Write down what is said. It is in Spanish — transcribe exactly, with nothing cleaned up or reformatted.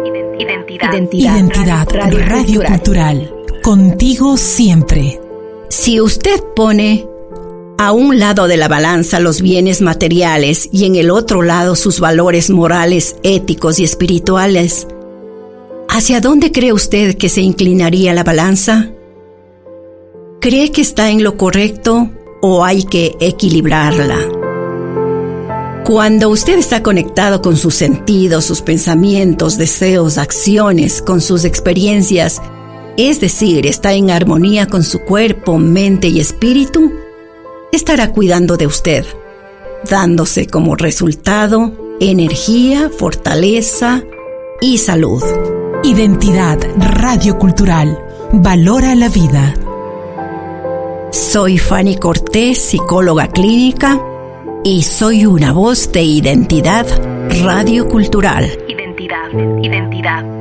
Identidad. Identidad. Identidad. Radio, Radio Cultural. Contigo siempre. Si usted pone a un lado de la balanza los bienes materiales y en el otro lado sus valores morales, éticos y espirituales, ¿hacia dónde cree usted que se inclinaría la balanza? ¿Cree que está en lo correcto o hay que equilibrarla? Cuando usted está conectado con sus sentidos, sus pensamientos, deseos, acciones, con sus experiencias, es decir, está en armonía con su cuerpo, mente y espíritu, estará cuidando de usted, dándose como resultado energía, fortaleza y salud. Identidad Radio Cultural. Valora la vida. Soy Fanny Cortés, psicóloga clínica, y soy una voz de Identidad Radio Cultural. Identidad, identidad.